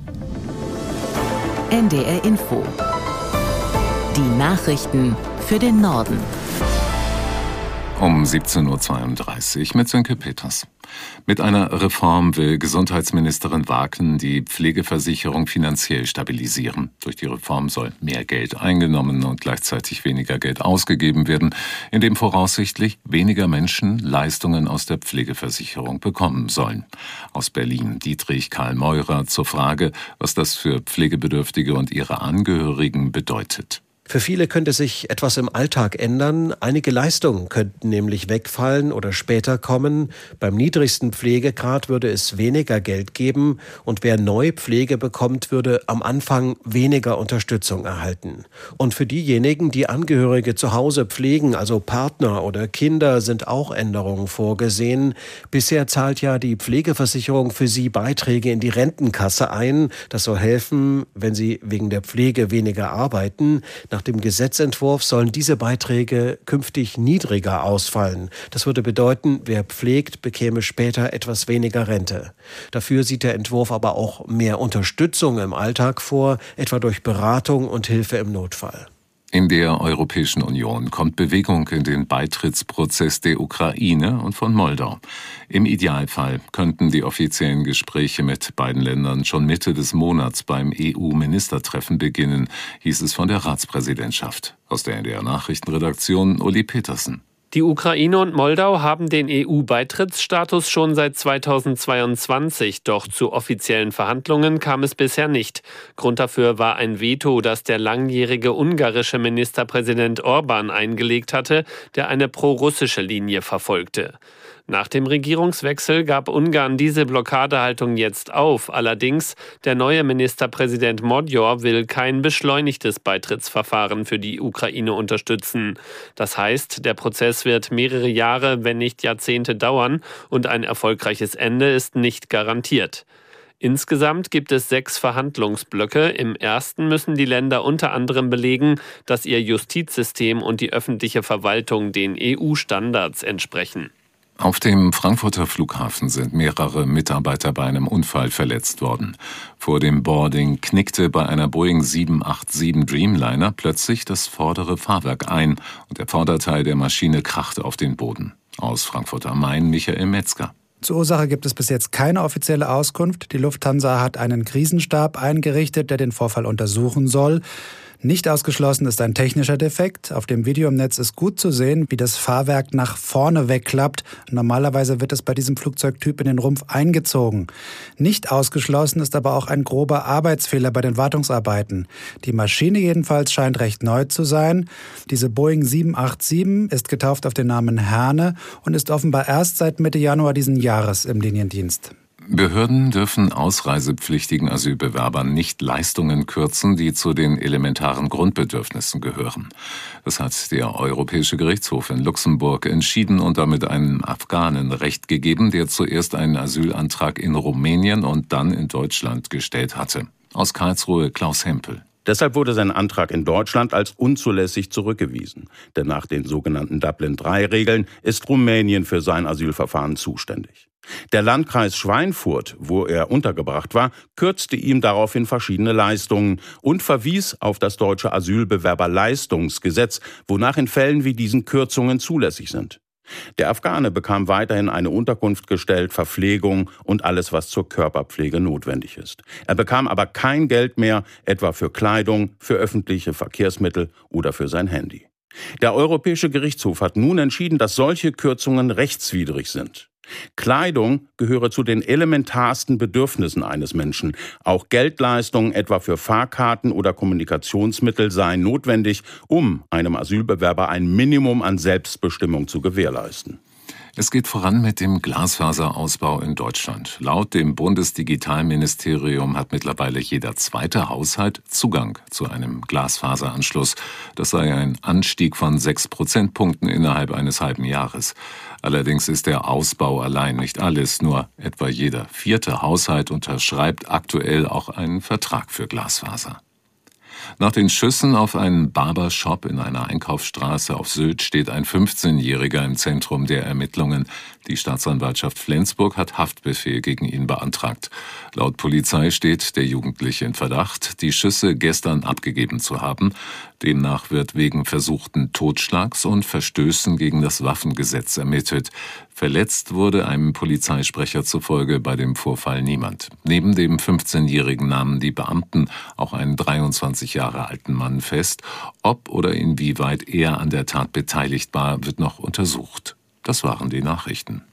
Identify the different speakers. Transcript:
Speaker 1: NDR Info. Die Nachrichten für den Norden.
Speaker 2: Um 17.32 Uhr mit Sönke Peters. Mit einer Reform will Gesundheitsministerin Wagen die Pflegeversicherung finanziell stabilisieren. Durch die Reform soll mehr Geld eingenommen und gleichzeitig weniger Geld ausgegeben werden, indem voraussichtlich weniger Menschen Leistungen aus der Pflegeversicherung bekommen sollen. Aus Berlin Dietrich Karl Meurer zur Frage, was das für Pflegebedürftige und ihre Angehörigen bedeutet.
Speaker 3: Für viele könnte sich etwas im Alltag ändern. Einige Leistungen könnten nämlich wegfallen oder später kommen. Beim niedrigsten Pflegegrad würde es weniger Geld geben und wer neu Pflege bekommt, würde am Anfang weniger Unterstützung erhalten. Und für diejenigen, die Angehörige zu Hause pflegen, also Partner oder Kinder, sind auch Änderungen vorgesehen. Bisher zahlt ja die Pflegeversicherung für sie Beiträge in die Rentenkasse ein. Das soll helfen, wenn sie wegen der Pflege weniger arbeiten. Nach dem Gesetzentwurf sollen diese Beiträge künftig niedriger ausfallen. Das würde bedeuten, wer pflegt, bekäme später etwas weniger Rente. Dafür sieht der Entwurf aber auch mehr Unterstützung im Alltag vor, etwa durch Beratung und Hilfe im Notfall.
Speaker 2: In der Europäischen Union kommt Bewegung in den Beitrittsprozess der Ukraine und von Moldau. Im Idealfall könnten die offiziellen Gespräche mit beiden Ländern schon Mitte des Monats beim EU-Ministertreffen beginnen, hieß es von der Ratspräsidentschaft. Aus der NDR Nachrichtenredaktion Uli Petersen.
Speaker 4: Die Ukraine und Moldau haben den EU-Beitrittsstatus schon seit 2022, doch zu offiziellen Verhandlungen kam es bisher nicht. Grund dafür war ein Veto, das der langjährige ungarische Ministerpräsident Orbán eingelegt hatte, der eine pro-russische Linie verfolgte. Nach dem Regierungswechsel gab Ungarn diese Blockadehaltung jetzt auf. Allerdings, der neue Ministerpräsident Magyar will kein beschleunigtes Beitrittsverfahren für die Ukraine unterstützen. Das heißt, der Prozess wird mehrere Jahre, wenn nicht Jahrzehnte dauern und ein erfolgreiches Ende ist nicht garantiert. Insgesamt gibt es 6 Verhandlungsblöcke. Im ersten müssen die Länder unter anderem belegen, dass ihr Justizsystem und die öffentliche Verwaltung den EU-Standards entsprechen.
Speaker 2: Auf dem Frankfurter Flughafen sind mehrere Mitarbeiter bei einem Unfall verletzt worden. Vor dem Boarding knickte bei einer Boeing 787 Dreamliner plötzlich das vordere Fahrwerk ein und der Vorderteil der Maschine krachte auf den Boden. Aus Frankfurt am Main Michael Metzger.
Speaker 5: Zur Ursache gibt es bis jetzt keine offizielle Auskunft. Die Lufthansa hat einen Krisenstab eingerichtet, der den Vorfall untersuchen soll. Nicht ausgeschlossen ist ein technischer Defekt. Auf dem Video im Netz ist gut zu sehen, wie das Fahrwerk nach vorne wegklappt. Normalerweise wird es bei diesem Flugzeugtyp in den Rumpf eingezogen. Nicht ausgeschlossen ist aber auch ein grober Arbeitsfehler bei den Wartungsarbeiten. Die Maschine jedenfalls scheint recht neu zu sein. Diese Boeing 787 ist getauft auf den Namen Herne und ist offenbar erst seit Mitte Januar diesen Jahres im Liniendienst.
Speaker 2: Behörden dürfen ausreisepflichtigen Asylbewerbern nicht Leistungen kürzen, die zu den elementaren Grundbedürfnissen gehören. Das hat der Europäische Gerichtshof in Luxemburg entschieden und damit einem Afghanen Recht gegeben, der zuerst einen Asylantrag in Rumänien und dann in Deutschland gestellt hatte. Aus Karlsruhe Klaus Hempel.
Speaker 6: Deshalb wurde sein Antrag in Deutschland als unzulässig zurückgewiesen. Denn nach den sogenannten Dublin-III-Regeln ist Rumänien für sein Asylverfahren zuständig. Der Landkreis Schweinfurt, wo er untergebracht war, kürzte ihm daraufhin verschiedene Leistungen und verwies auf das deutsche Asylbewerberleistungsgesetz, wonach in Fällen wie diesen Kürzungen zulässig sind. Der Afghane bekam weiterhin eine Unterkunft gestellt, Verpflegung und alles, was zur Körperpflege notwendig ist. Er bekam aber kein Geld mehr, etwa für Kleidung, für öffentliche Verkehrsmittel oder für sein Handy. Der Europäische Gerichtshof hat nun entschieden, dass solche Kürzungen rechtswidrig sind. Kleidung gehöre zu den elementarsten Bedürfnissen eines Menschen. Auch Geldleistungen, etwa für Fahrkarten oder Kommunikationsmittel, seien notwendig, um einem Asylbewerber ein Minimum an Selbstbestimmung zu gewährleisten.
Speaker 2: Es geht voran mit dem Glasfaserausbau in Deutschland. Laut dem Bundesdigitalministerium hat mittlerweile jeder zweite Haushalt Zugang zu einem Glasfaseranschluss. Das sei ein Anstieg von 6 Prozentpunkten innerhalb eines halben Jahres. Allerdings ist der Ausbau allein nicht alles. Nur etwa jeder 4. Haushalt unterschreibt aktuell auch einen Vertrag für Glasfaser. Nach den Schüssen auf einen Barbershop in einer Einkaufsstraße auf Sylt steht ein 15-Jähriger im Zentrum der Ermittlungen. Die Staatsanwaltschaft Flensburg hat Haftbefehl gegen ihn beantragt. Laut Polizei steht der Jugendliche in Verdacht, die Schüsse gestern abgegeben zu haben. Demnach wird wegen versuchten Totschlags und Verstößen gegen das Waffengesetz ermittelt. Verletzt wurde einem Polizeisprecher zufolge bei dem Vorfall niemand. Neben dem 15-Jährigen nahmen die Beamten auch einen 23 Jahre alten Mann fest. Ob oder inwieweit er an der Tat beteiligt war, wird noch untersucht. Das waren die Nachrichten.